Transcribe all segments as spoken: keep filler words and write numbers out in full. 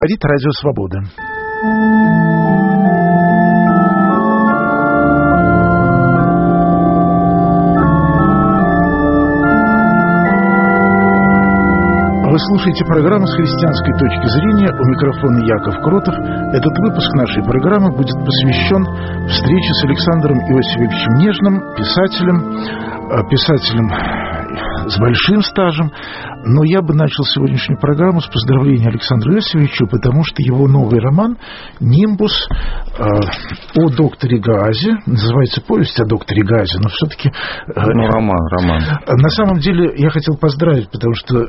Говорит Радио Свобода. Вы слушаете программу «С христианской точки зрения». У микрофона Яков Кротов. Этот выпуск нашей программы будет посвящен встрече с Александром Иосифовичем Нежным, писателем, писателем с большим стажем. Но я бы начал сегодняшнюю программу с поздравления Александру Иосифовичу, потому что его новый роман «Нимбус» э, о докторе Гаазе, называется «Повесть о докторе Гаазе», но все-таки... Э, ну, роман, роман. На самом деле я хотел поздравить, потому что,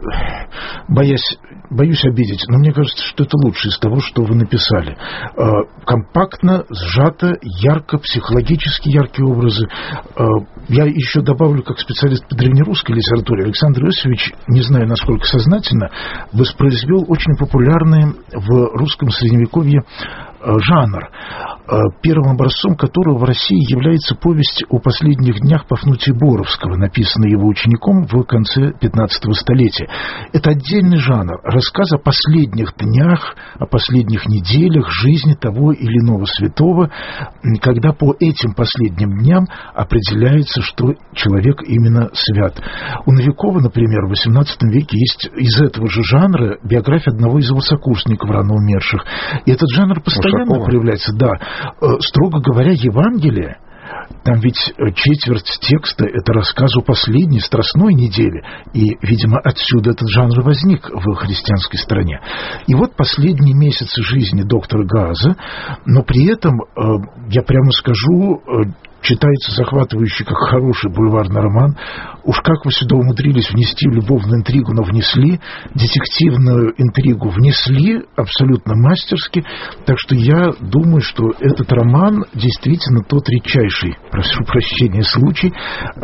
боясь, боюсь обидеть, но мне кажется, что это лучше из того, что вы написали. Э, компактно, сжато, ярко, психологически яркие образы. Э, я еще добавлю, как специалист по древнерусской литературе, Александр Иосифович, не знаю, насколько сознательно, воспроизвел очень популярный в русском средневековье жанр, первым образцом которого в России является повесть о последних днях Пафнутия Боровского, написанная его учеником в конце пятнадцатого столетия. Это отдельный жанр, рассказ о последних днях, о последних неделях жизни того или иного святого, когда по этим последним дням определяется, что человек именно свят. У Новикова, например, в восемнадцатом веке есть из этого же жанра биография одного из его сокурсников, рано умерших. И этот жанр постоянно Ушакова. проявляется, да. Строго говоря, Евангелие, там ведь четверть текста – это рассказ о последней страстной неделе. И, видимо, отсюда этот жанр возник в христианской стране. И вот последние месяцы жизни доктора Гааза, но при этом, я прямо скажу, читается захватывающий, как хороший бульварный роман. Уж как вы сюда умудрились внести любовную интригу, но внесли, детективную интригу внесли абсолютно мастерски. Так что я думаю, что этот роман действительно тот редчайший, прошу прощения, случай,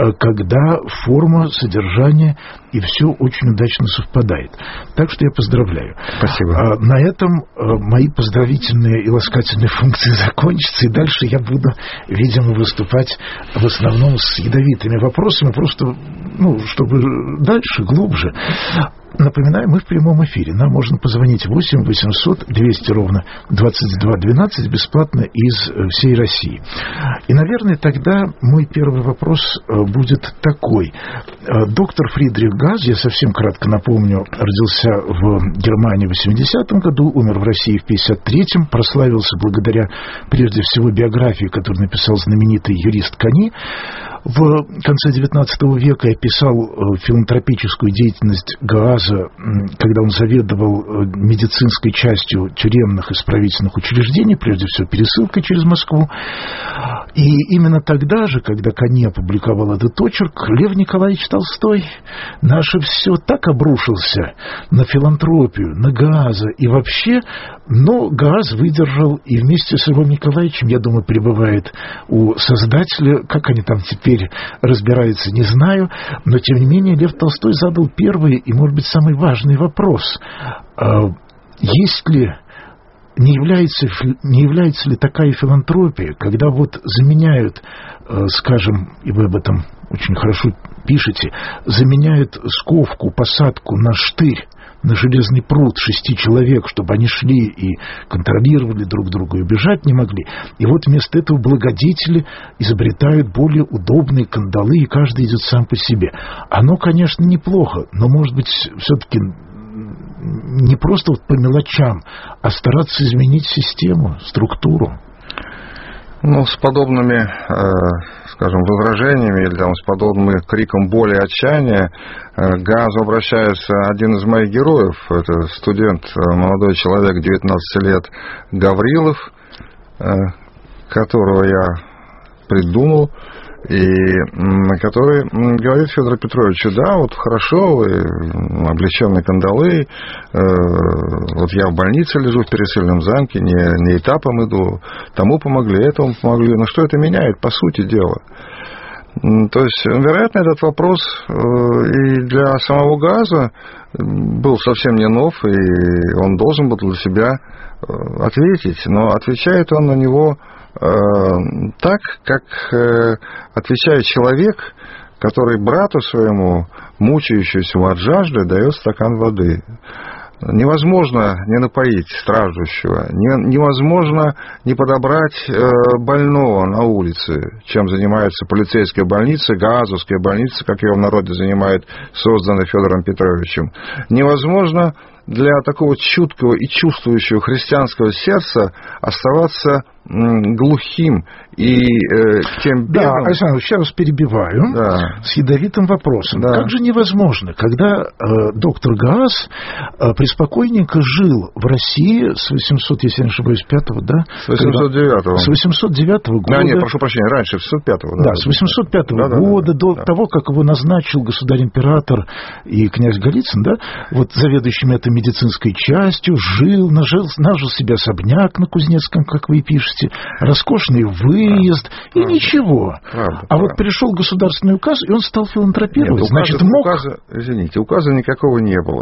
когда форма, содержание и все очень удачно совпадает. Так что я поздравляю. Спасибо. На этом мои поздравительные и ласкательные функции закончатся, и дальше я буду, видимо, выступать в основном с ядовитыми вопросами, просто, ну, чтобы дальше, глубже. Напоминаю, мы в прямом эфире. Нам можно позвонить восемь восемьсот двести ровно двадцать два двенадцать бесплатно из всей России. И, наверное, тогда мой первый вопрос будет такой. Доктор Фридрих Гааз, я совсем кратко напомню, родился в Германии в восьмидесятом году, умер в России в пятьдесят третьем, прославился благодаря, прежде всего, биографии, которую написал знаменитый юрист Кани. В конце девятнадцатого века описал филантропическую деятельность Гааза, когда он заведовал медицинской частью тюремных исправительных учреждений, прежде всего пересылкой через Москву. И именно тогда же, когда Кани опубликовал этот очерк, Лев Николаевич Толстой, наше все, так обрушился на филантропию, на Гааза и вообще, но Гааз выдержал, и вместе с Львом Николаевичем, я думаю, пребывает у создателя, как они там теперь разбираются, не знаю, но тем не менее Лев Толстой задал первый и, может быть, самый важный вопрос. Есть ли, не является, не является ли такая филантропия, когда вот заменяют, скажем, и вы об этом очень хорошо пишете, заменяют сковку, посадку на штырь, на железный пруд шести человек, чтобы они шли и контролировали друг друга и убежать не могли. И вот вместо этого благодетели изобретают более удобные кандалы, и каждый идет сам по себе. Оно, конечно, неплохо, но, может быть, все-таки не просто вот по мелочам, а стараться изменить систему, структуру. Ну, с подобными, э, скажем, возражениями или там, с подобным криком боли и отчаяния э, к Гаазу обращается один из моих героев. Это студент, молодой человек, девятнадцать лет, Гаврилов, э, которого я придумал, и который говорит Федору Петровичу: да, вот хорошо, вы облеченные кандалы, э, вот я в больнице лежу, в пересыльном замке, не, не этапом иду, тому помогли, этому помогли, но что это меняет, по сути дела? То есть, вероятно, этот вопрос и для самого Гааза был совсем не нов, и он должен был для себя ответить, но отвечает он на него так, как отвечает человек, который брату своему, мучающемуся от жажды, дает стакан воды. Невозможно не напоить страждущего, невозможно не подобрать больного на улице, чем занимается полицейская больница, Гаазовская больница, как ее в народе занимает, созданная Федором Петровичем. Невозможно для такого чуткого и чувствующего христианского сердца оставаться глухим и э, тем бедным... Да, Александр, сейчас вас перебиваю, да, с ядовитым вопросом. Да. Как же невозможно, когда э, доктор Гааз э, преспокойненько жил в России с восемьсот, если я не ошибаюсь, пятого, да? С восемьсот девятого. С восемьсот девятого года. Да, нет, прошу прощения, раньше, с восемьсот пятого. Да, да, с восемьсот пятого да, года, да, да, до да. того, как его назначил государь-император и князь Голицын, да, вот заведующим этой медицинской частью, жил, нажил, нажил себе особняк на Кузнецком, как вы и пишете, роскошный выезд, да, и правда, ничего. Правда, а правда. Вот пришел государственный указ, и он стал филантропировать. Нет, Значит, указа, мог... Указа, извините, указа никакого не было.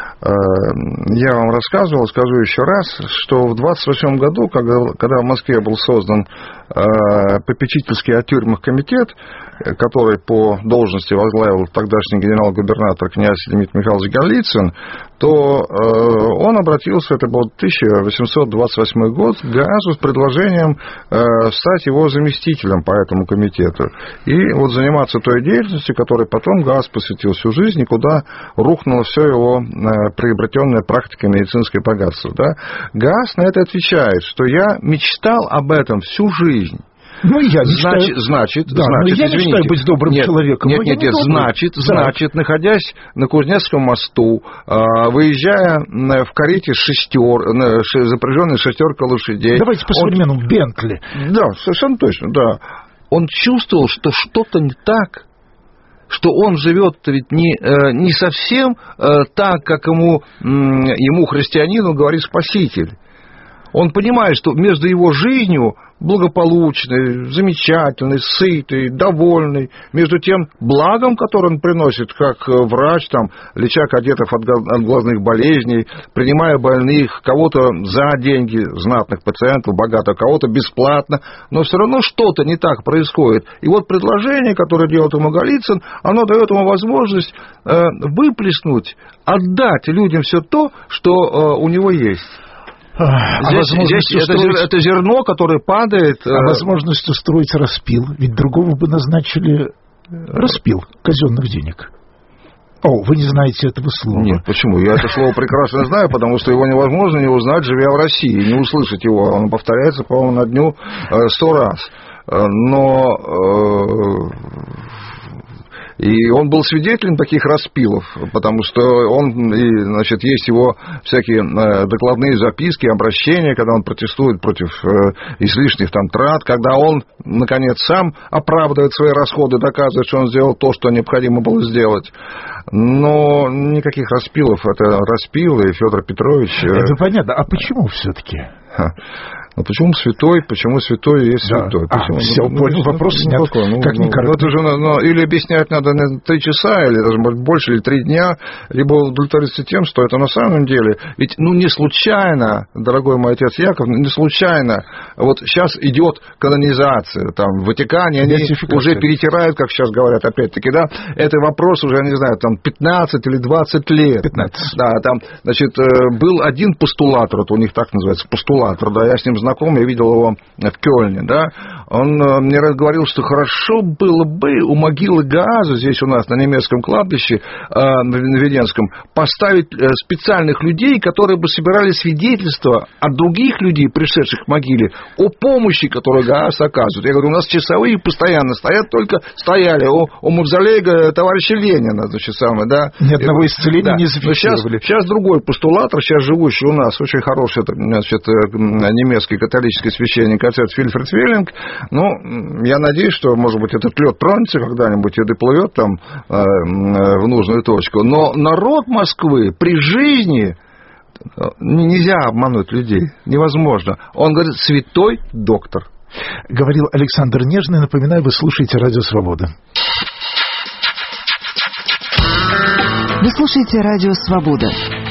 Я вам рассказывал, скажу еще раз, что в двадцать восьмом году, когда, когда в Москве был создан попечительский о тюрьмах комитет, который по должности возглавил тогдашний генерал-губернатор князь Дмитрий Михайлович Голицын, то он обратился, это был тысяча восемьсот двадцать восьмой год, к Гаазу с предложением стать его заместителем по этому комитету. И вот заниматься той деятельностью, которой потом Гааз посвятил всю жизнь, и куда рухнуло все его приобретенная практика медицинское богатство. Да? Гааз на это отвечает, что я мечтал об этом всю жизнь. Ну, я мечтаю... Значит, значит, да, значит я извините. мечтаю быть добрым нет, человеком. Нет, нет, нет, значит, да. значит, находясь на Кузнецком мосту, выезжая в карете шестер, запряженной шестеркой лошадей... Давайте по-современному, он... Бентли. Да, совершенно точно, да. Он чувствовал, что что-то не так, что он живет ведь не, не совсем так, как ему, ему, христианину, говорит Спаситель. Он понимает, что между его жизнью благополучной, замечательной, сытой, довольной, между тем благом, которое он приносит, как врач, там, леча кадетов от глазных болезней, принимая больных, кого-то за деньги, знатных пациентов, богатых, кого-то бесплатно, но все равно что-то не так происходит. И вот предложение, которое делает ему Голицын, оно дает ему возможность э, выплеснуть, отдать людям все то, что э, у него есть. А здесь, здесь устроить... это, это зерно, которое падает... А возможность устроить распил. Ведь другого бы назначили распил казенных денег. О, вы не знаете этого слова. Нет, почему? Я это слово прекрасно знаю, потому что его невозможно не узнать, живя в России, не услышать его. Он повторяется, по-моему, на дню сто раз. Но... И он был свидетелем таких распилов, потому что он, и, значит, есть его всякие докладные записки, обращения, когда он протестует против излишних там трат, когда он, наконец, сам оправдывает свои расходы, доказывает, что он сделал то, что необходимо было сделать. Но никаких распилов, это распилы, Федор Петрович... Это понятно, а почему все-таки? Ну, почему святой, почему святой есть да. святой? Почему? А, все, ну, понял, ну, вопрос снят. Ну, как ну, ну, это же, ну, или объяснять надо три часа, или даже больше, или три дня, либо удовлетвориться тем, что это на самом деле. Ведь, ну, не случайно, дорогой мой отец Яков, не случайно, вот сейчас идет канонизация, там, в Ватикане они уже перетирают, как сейчас говорят, опять-таки, да, это вопрос уже, я не знаю, там, пятнадцать или двадцать лет. пятнадцать. Да, там, значит, был один постулатор, вот у них так называется, постулатор, да, я с ним знаком, я видел его в Кёльне, да, он мне говорил, что хорошо было бы у могилы Гааза, здесь у нас на немецком кладбище, на Веденском, поставить специальных людей, которые бы собирали свидетельства от других людей, пришедших к могиле, о помощи, которую Гааз оказывает. Я говорю, у нас часовые постоянно стоят, только стояли у, у мавзолея товарища Ленина, значит, самое, да. Ни одного исцеления да. не зафиксировали. Сейчас, сейчас другой постулатор, сейчас живущий у нас, очень хороший, значит, немецкий католический священник, отец Вильфред Веллинг. Ну, я надеюсь, что, может быть, этот лед тронется когда-нибудь и доплывет там э, в нужную точку. Но народ Москвы при жизни нельзя обмануть людей. Невозможно. Он говорит, святой доктор. Говорил Александр Нежный. Напоминаю, вы слушаете Радио Свобода. Вы слушаете Радио Свобода.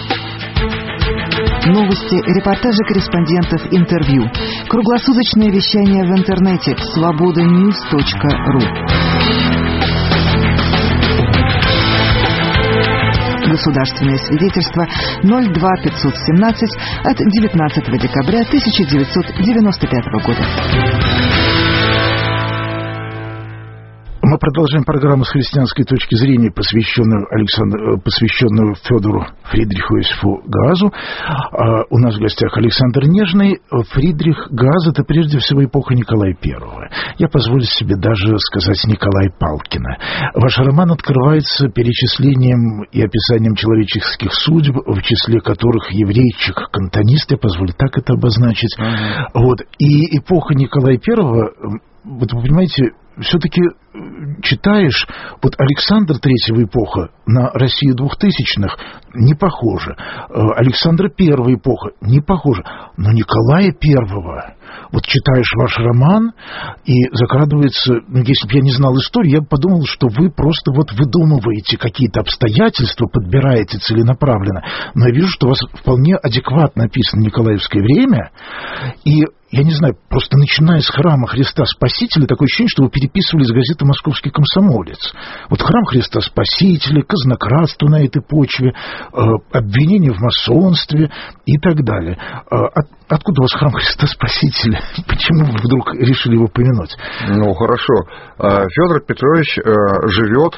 Новости, репортажи корреспондентов, интервью. Круглосуточное вещание в интернете свобода ньюс точка ру. Государственное свидетельство ноль два пятьсот семнадцать от девятнадцатого декабря тысяча девятьсот девяносто пятого года. Мы продолжаем программу с христианской точки зрения, посвященную, Александру, посвященную Федору Фридриху Иосифу Гаазу. А у нас в гостях Александр Нежный. Фридрих Гааз — это прежде всего эпоха Николая Первого. Я позволю себе даже сказать Николая Палкина. Ваш роман открывается перечислением и описанием человеческих судеб, в числе которых еврейчик-кантонист, я позволю так это обозначить. Uh-huh. Вот. И эпоха Николая Первого, вот вы понимаете, все-таки читаешь, вот Александр Третьего эпоха на Россию двухтысячных не похожа, Александра Первая эпоха не похожа, но Николая Первого, вот читаешь ваш роман, и закрадывается, ну, если бы я не знал историю, я бы подумал, что вы просто вот выдумываете какие-то обстоятельства, подбираете целенаправленно, но я вижу, что у вас вполне адекватно описано Николаевское время, и я не знаю, просто начиная с храма Христа Спасителя, такое ощущение, что вы переписывали из газеты «Московский комсомолец». Вот храм Христа Спасителя, казнократство на этой почве, э, обвинение в масонстве и так далее. Э, от, откуда у вас храм Христа Спасителя? Почему вы вдруг решили его помянуть? Ну, хорошо. Федор Петрович э, живет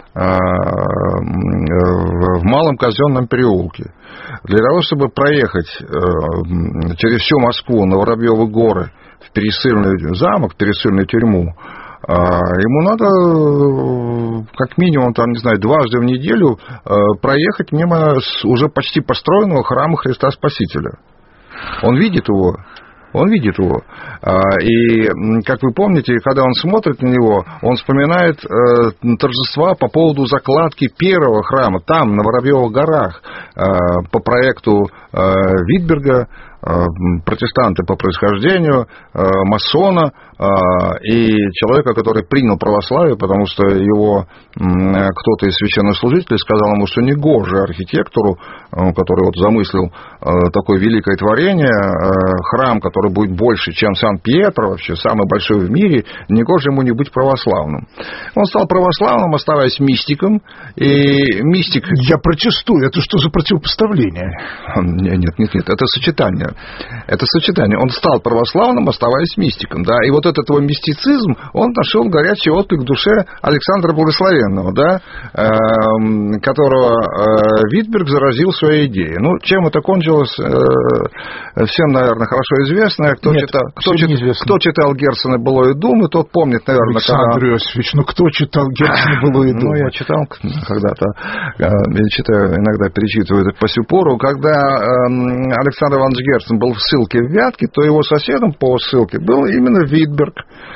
в Малом Казенном переулке. Для того, чтобы проехать через всю Москву на Воробьевы горы в Пересыльный замок, в Пересыльную тюрьму, ему надо как минимум, там, не знаю, дважды в неделю проехать мимо уже почти построенного храма Христа Спасителя. Он видит его. Он видит его. И, как вы помните, когда он смотрит на него, он вспоминает торжества по поводу закладки первого храма, там, на Воробьевых горах, по проекту Витберга, протестанты по происхождению, масона и человека, который принял православие, потому что его кто-то из священнослужителей сказал ему, что негоже архитектору, который вот замыслил такое великое творение, храм, который будет больше, чем Сан-Пьетро, вообще самый большой в мире, негоже ему не быть православным. Он стал православным, оставаясь мистиком, и мистик... Я протестую, это что за противопоставление? Нет, нет, нет, нет, это сочетание. Это сочетание. Он стал православным, оставаясь мистиком, да, и вот этот его мистицизм, он нашел горячий отклик в душе Александра Благословенного, да, э, которого э, Витберг заразил своей идеей. Ну, чем это кончилось, э, всем, наверное, хорошо известно. Кто, Нет, читал, кто, чит, кто читал Герцена «Былое думы», тот помнит, наверное, Александр когда... Иосифович, ну кто читал Герцена «Былое думы»? Ну, я читал когда-то, я читаю, иногда перечитываю это по сю пору. Когда э, Александр Иванович Герцен был в ссылке в Вятке, то его соседом по ссылке был именно Витберг,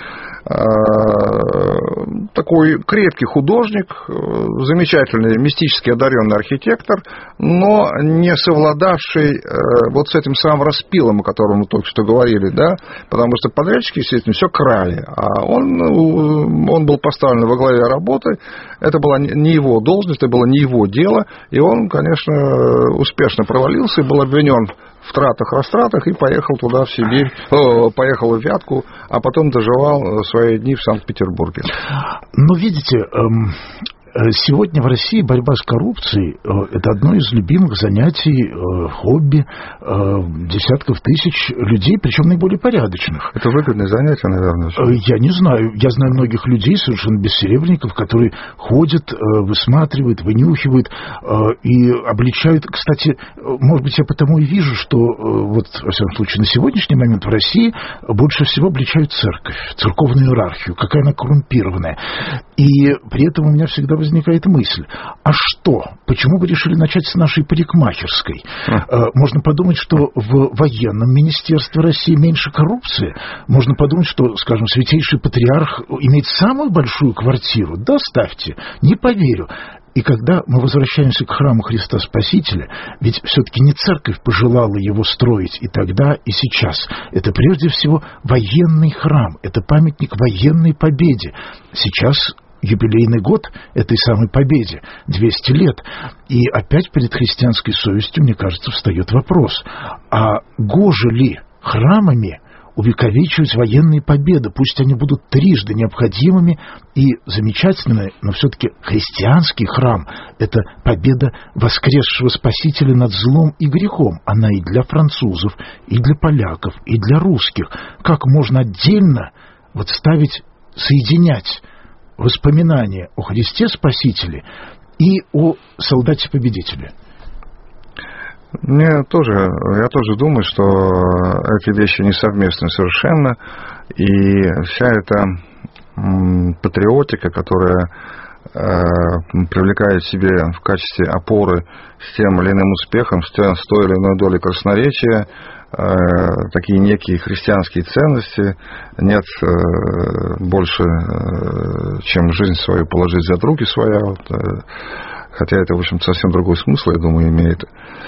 такой крепкий художник, замечательный мистически одаренный архитектор, но не совладавший вот с этим самым распилом, о котором мы только что говорили, да, потому что подрядчики, естественно, все крали, а он, он был поставлен во главе работы, это была не его должность, это было не его дело, и он, конечно, успешно провалился и был обвинен в тратах-растратах и поехал туда, в Сибирь, о, поехал в Вятку, а потом доживал свои дни в Санкт-Петербурге. Ну, видите, эм, сегодня в России борьба с коррупцией – это одно из любимых занятий, э, хобби э, десятков тысяч людей, причем наиболее порядочных. Это выгодное занятие, наверное? Э, я не знаю. Я знаю многих людей, совершенно бессеребренников, которые ходят, э, высматривают, вынюхивают э, и обличают. Кстати, может быть, я потому и вижу, что э, вот, во всяком случае, на сегодняшний момент в России больше всего обличают церковь, церковную иерархию, какая она коррумпированная. И при этом у меня всегда возникает возникает мысль, а что? Почему вы решили начать с нашей парикмахерской? А. Можно подумать, что в военном министерстве России меньше коррупции. Можно подумать, что, скажем, святейший патриарх имеет самую большую квартиру. Да, ставьте, не поверю. И когда мы возвращаемся к храму Христа Спасителя, ведь все-таки не церковь пожелала его строить и тогда, и сейчас. Это прежде всего военный храм, это памятник военной победе. Сейчас юбилейный год этой самой победе, двести лет. И опять перед христианской совестью, мне кажется, встает вопрос, а гоже ли храмами увековечивать военные победы. Пусть они будут трижды необходимыми и замечательными, но все-таки христианский храм – это победа воскресшего Спасителя над злом и грехом. Она и для французов, и для поляков, и для русских. Как можно отдельно вот ставить, соединять воспоминания о Христе Спасителе и о солдате-победителе? Мне тоже, я тоже думаю, что эти вещи не совместны совершенно, и вся эта м, патриотика, которая э, привлекает себе в качестве опоры с тем или иным успехом, с, тем, с той или иной долей красноречия, э, такие некие христианские ценности, нет э, больше, э, чем жизнь свою положить за други своя, вот, э, хотя это, в общем, совсем другой смысл, я думаю, имеет.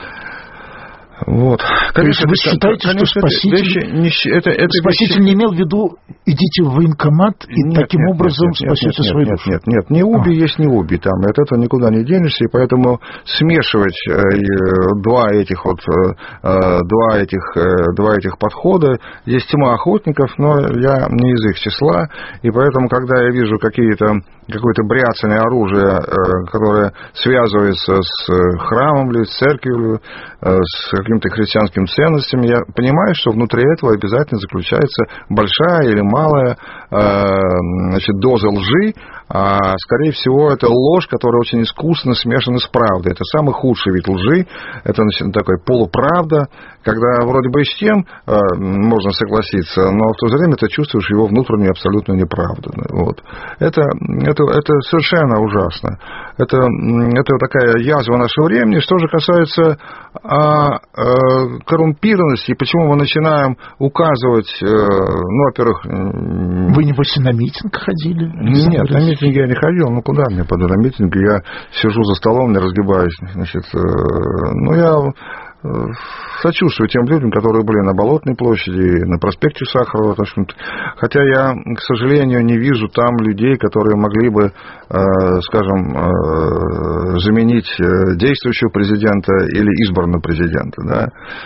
Вот. Конечно, вы считаете, конечно, что Спаситель, не, это, это Спаситель вещи... не имел в виду идите в военкомат и нет, таким нет, образом нет, нет, спасете нет, свою нет, душу? Нет, нет, нет, не уби а. есть не уби, там, от этого никуда не денешься, и поэтому смешивать э, два этих вот, э, два этих, э, два этих подхода, есть тьма охотников, но я не из их числа, и поэтому, когда я вижу какие-то, какое-то бряцание оружия, э, которое связывается с храмом, или с церковью, э, с какими-то христианскими ценностями, я понимаю, что внутри этого обязательно заключается большая или малая значит, доза лжи, а скорее всего это ложь, которая очень искусно смешана с правдой. Это самый худший вид лжи, это значит, такая полуправда, когда вроде бы и с тем можно согласиться, но в то же время ты чувствуешь его внутреннюю абсолютную неправду. Вот. Это, это, это совершенно ужасно. Это, это такая язва нашего времени. Что же касается а, а, коррумпированности, почему мы начинаем указывать, ну, во-первых... Вы, небось, на митинг ходили? Нет, на митинг я не ходил, ну куда мне пойду на митинг, я сижу за столом, не разгибаюсь, значит, ну я сочувствую тем людям, которые были на Болотной площади, на проспекте Сахарова, хотя я, к сожалению, не вижу там людей, которые могли бы, скажем, заменить действующего президента или избранного президента, да.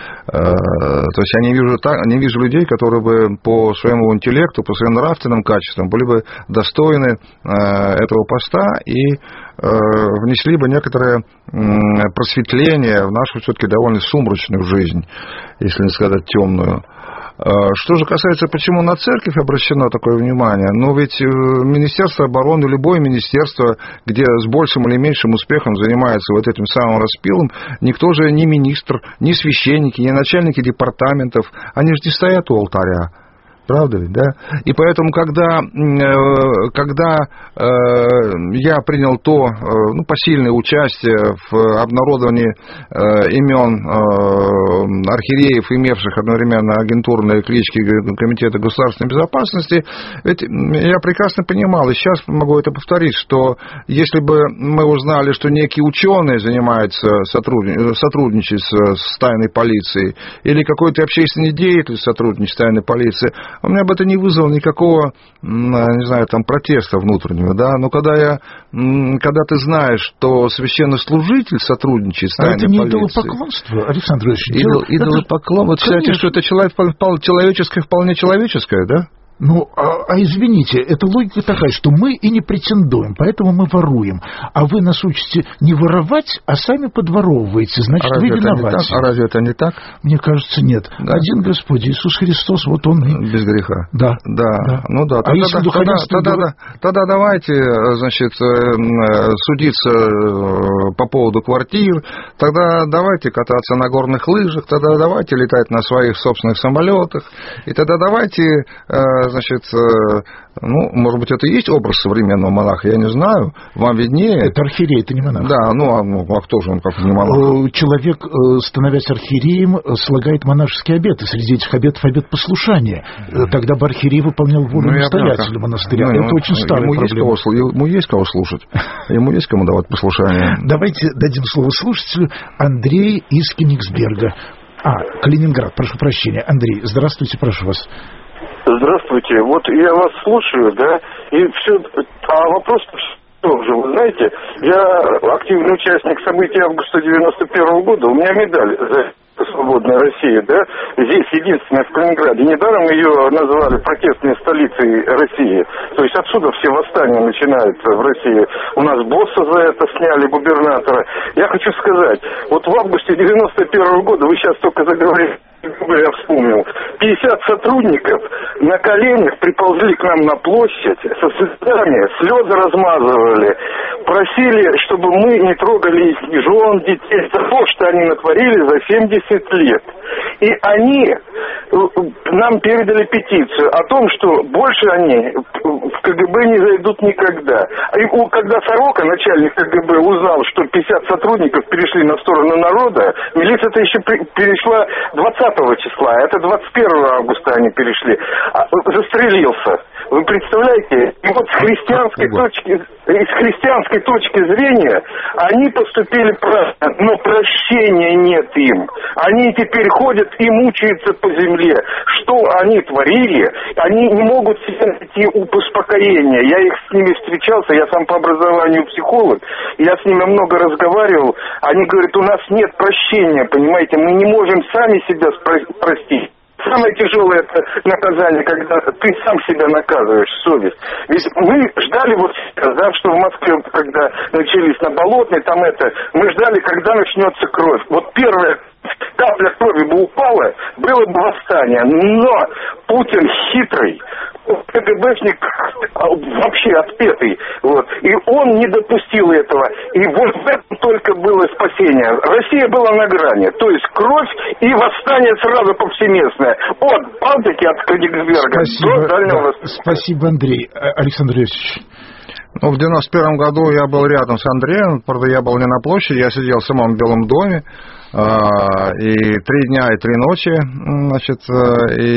То есть я не вижу, не вижу людей, которые бы по своему интеллекту, по своим нравственным качествам были бы достойны этого поста и внесли бы некоторое просветление в нашу все-таки довольно сумрачную жизнь, если не сказать темную. Что же касается, почему на церковь обращено такое внимание, ну ведь Министерство обороны, любое министерство, где с большим или меньшим успехом занимается вот этим самым распилом, никто же не министр, не священники, не начальники департаментов, они же не стоят у алтаря. Правда ведь, да? И поэтому, когда, когда я принял то, ну, посильное участие в обнародовании имен архиереев, имевших одновременно агентурные клички Комитета государственной безопасности, ведь я прекрасно понимал, и сейчас могу это повторить, что если бы мы узнали, что некий ученый занимается, сотрудничает с тайной полицией, или какой-то общественный деятель сотрудничает с тайной полицией, у меня бы это не вызвало никакого, не знаю, там, протеста внутреннего, да, но когда я, когда ты знаешь, что священнослужитель сотрудничает с тайной полицией... А это не идолопоклонство, Александр Ильич? Идол, идолопоклонство, вы считаете, что это человеческое, вполне человеческое, да? Ну, а, а извините, это логика такая, что мы и не претендуем, поэтому мы воруем. А вы нас учите не воровать, а сами подворовываете, значит, а вы виноваты. А разве это не так? Мне кажется, нет. Да. Один Господь, Иисус Христос, вот Он и... Без греха. Да. Да. да. Ну да. А тогда, если тогда, духовенство... Тогда, тогда, тогда давайте, значит, судиться по поводу квартир, тогда давайте кататься на горных лыжах, тогда давайте летать на своих собственных самолетах, и тогда давайте... Значит, ну, может быть, это и есть образ современного монаха, я не знаю, вам виднее. Это архиерей, это не монах. Да, ну, а, ну, а кто же он, как не монах? Человек, становясь архиереем, слагает монашеские обеты. Среди этих обетов обет послушания. Тогда бы архиерей выполнял волю ну, настоятеля монастыря. Ну, это ну, очень старая ему проблема. Есть кого, ему есть кого слушать, ему есть кому давать послушание. Давайте дадим слово слушателю. Андрей из Кенигсберга. А, Калининград, прошу прощения. Андрей, здравствуйте, прошу вас. Здравствуйте. Вот я вас слушаю, да, и все. А вопрос тоже, вы знаете, я активный участник событий августа девяносто первого года, у меня медаль за свободная Россия, да, здесь единственная в Калининграде. Недаром ее назвали протестной столицей России. То есть отсюда все восстания начинаются в России. У нас босса за это сняли, губернатора. Я хочу сказать, вот в августе девяносто первого года, вы сейчас только заговорили, я вспомнил, пятьдесят сотрудников на коленях приползли к нам на площадь со слезами, слезы размазывали, просили, чтобы мы не трогали их жен, детей, за то, что они натворили за семьдесят лет. И они нам передали петицию о том, что больше они в КГБ не зайдут никогда. И когда Сорока, начальник КГБ, узнал, что пятьдесят сотрудников перешли на сторону народа, милиция-то еще перешла двадцатого числа, это двадцать первого августа они перешли, застрелился. Вы представляете? И вот с христианской точки, с христианской точки зрения они поступили правильно, но прощения нет им. Они теперь ходят и мучаются по земле. Что они творили? Они не могут себе найти успокоения. Я их с ними встречался, я сам по образованию психолог, я с ними много разговаривал. Они говорят, у нас нет прощения, понимаете, мы не можем сами себя простить. Самое тяжелое это наказание, когда ты сам себя наказываешь, совесть. Ведь мы ждали вот сейчас, да, что в Москве, когда начались на Болотной, там это, мы ждали, когда начнется кровь. Вот первая капля крови бы упала, было бы восстание. Но Путин хитрый, КГБшник вообще отпетый, вот, и он не допустил этого. И вот в этом только было спасение. Россия была на грани, то есть кровь и восстание сразу повсеместное. От Балтики, от Кёнигсберга до Дальнего Востока. Спасибо, Андрей. Александр Иосифович. Ну, в девяносто первом году я был рядом с Андреем, правда, я был не на площади, я сидел в самом Белом доме, и три дня и три ночи, значит, и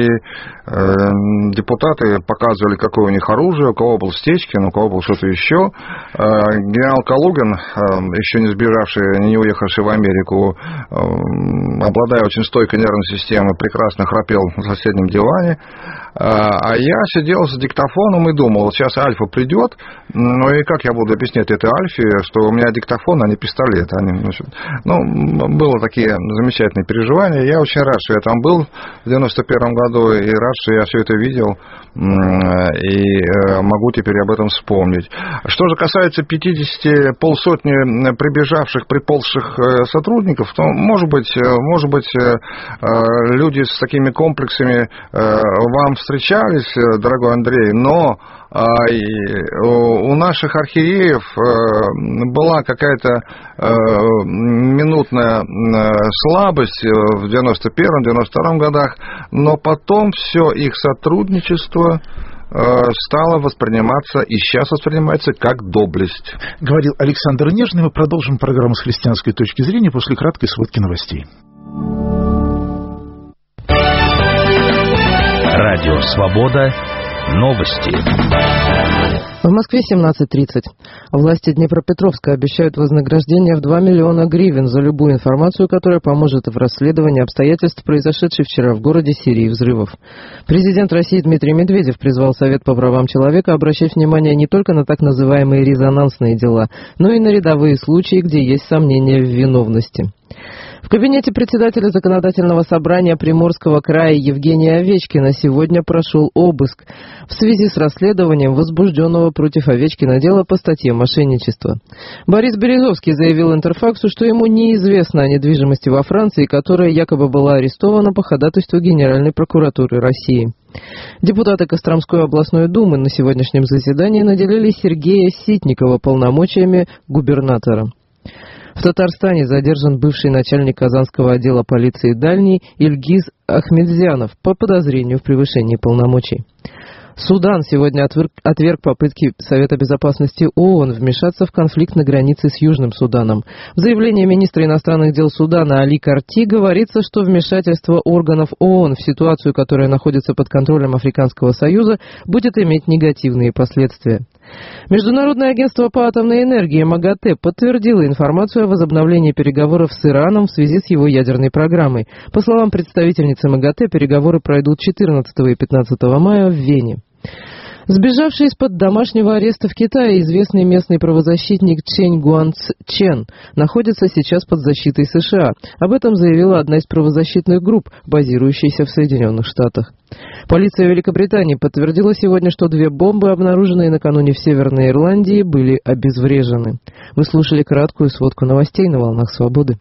депутаты показывали, какое у них оружие, у кого был Стечкин, у кого был что-то еще. Генерал Калугин, еще не сбежавший, не уехавший в Америку, обладая очень стойкой нервной системой, прекрасно храпел на соседнем диване. А я сидел с диктофоном и думал, вот сейчас Альфа придет, ну и как я буду объяснять этой Альфе, что у меня диктофон, а не пистолет. Они, значит, ну, было такие замечательные переживания. Я очень рад, что я там был в девяносто первом году, и рад, что я все это видел, и могу теперь об этом вспомнить. Что же касается пятидесяти, полсотни прибежавших, приползших сотрудников, то, может быть, может быть, люди с такими комплексами вам встречались, дорогой Андрей, но у наших архиереев была какая-то минутная слабость в девяносто первом — девяносто втором годах, но потом все их сотрудничество стало восприниматься и сейчас воспринимается как доблесть. Говорил Александр Нежный. Мы продолжим программу с христианской точки зрения после краткой сводки новостей. Радио «Свобода». Новости. В Москве семнадцать тридцать. Власти Днепропетровска обещают вознаграждение в два миллиона гривен за любую информацию, которая поможет в расследовании обстоятельств, произошедших вчера в городе Сирии взрывов. Президент России Дмитрий Медведев призвал Совет по правам человека обращать внимание не только на так называемые резонансные дела, но и на рядовые случаи, где есть сомнения в виновности. В кабинете председателя Законодательного собрания Приморского края Евгения Овечкина сегодня прошел обыск в связи с расследованием возбужденного против Овечкина дела по статье «Мошенничество». Борис Березовский заявил Интерфаксу, что ему неизвестно о недвижимости во Франции, которая якобы была арестована по ходатайству Генеральной прокуратуры России. Депутаты Костромской областной думы на сегодняшнем заседании наделили Сергея Ситникова полномочиями губернатора. В Татарстане задержан бывший начальник Казанского отдела полиции Дальний Ильгиз Ахмедзянов по подозрению в превышении полномочий. Судан сегодня отверг, отверг попытки Совета Безопасности ООН вмешаться в конфликт на границе с Южным Суданом. В заявлении министра иностранных дел Судана Али Карти говорится, что вмешательство органов ООН в ситуацию, которая находится под контролем Африканского Союза, будет иметь негативные последствия. Международное агентство по атомной энергии МАГАТЭ подтвердило информацию о возобновлении переговоров с Ираном в связи с его ядерной программой. По словам представительницы МАГАТЭ, переговоры пройдут четырнадцатого и пятнадцатого мая в Вене. Сбежавший из-под домашнего ареста в Китае известный местный правозащитник Чэнь Гуанц Чен находится сейчас под защитой США. Об этом заявила одна из правозащитных групп, базирующаяся в Соединенных Штатах. Полиция Великобритании подтвердила сегодня, что две бомбы, обнаруженные накануне в Северной Ирландии, были обезврежены. Вы слушали краткую сводку новостей на «Волнах Свободы».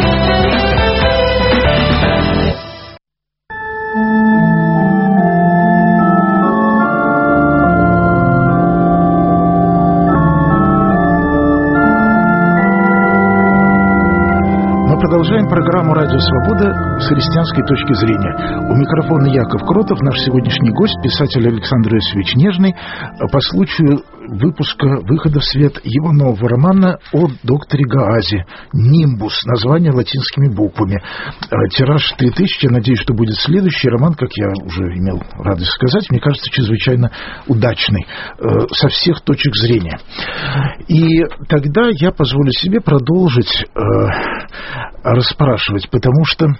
Продолжаем программу «Радио Свобода» с христианской точки зрения. У микрофона Яков Кротов, наш сегодняшний гость, писатель Александр Иосифович Нежный, по случаю выпуска, выхода в свет его нового романа о докторе Гаазе «Нимбус», название латинскими буквами. Тираж три тысячи, я надеюсь, что будет следующий роман, как я уже имел радость сказать, мне кажется, чрезвычайно удачный со всех точек зрения. И тогда я позволю себе продолжить расспрашивать, потому что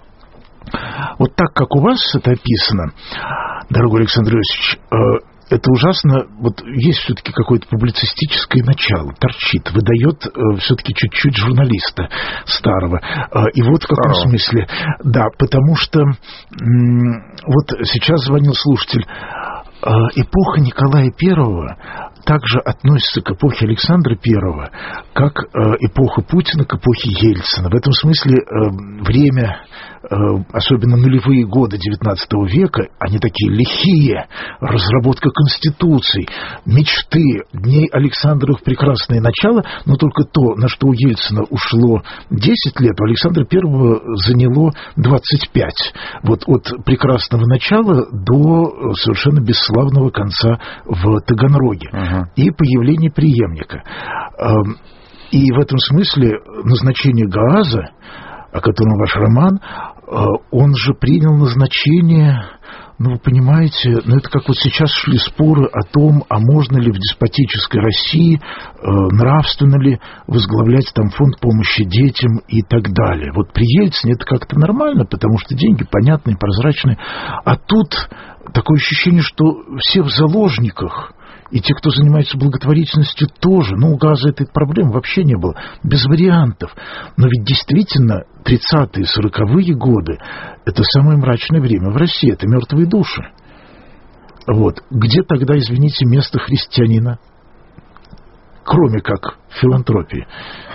вот так, как у вас это описано, дорогой Александр Иосифович, это ужасно, вот есть все-таки какое-то публицистическое начало, торчит, выдает все-таки чуть-чуть журналиста старого. И вот в каком Здорово. смысле, да, потому что вот сейчас звонил слушатель, эпоха Николая Первого также относится к эпохе Александра Первого, как эпоха Путина к эпохе Ельцина. В этом смысле время, особенно нулевые годы девятнадцатого века, они такие лихие, разработка конституций, мечты, дней Александровых прекрасное начало, но только то, на что у Ельцина ушло десять лет, у Александра Первого заняло двадцать пять. Вот от прекрасного начала до совершенно бесславного конца в Таганроге. Uh-huh. И появление преемника. И в этом смысле назначение Гааза, о котором ваш роман, он же принял назначение, ну, вы понимаете, ну, это как вот сейчас шли споры о том, а можно ли в деспотической России, нравственно ли возглавлять там фонд помощи детям и так далее. Вот при Ельцине это как-то нормально, потому что деньги понятные, прозрачные. А тут такое ощущение, что все в заложниках. И те, кто занимается благотворительностью, тоже. Ну, у Газа этой проблемы вообще не было. Без вариантов. Но ведь действительно тридцатые, сороковые годы – это самое мрачное время в России. Это мертвые души. Вот. Где тогда, извините, место христианина? Кроме как филантропии.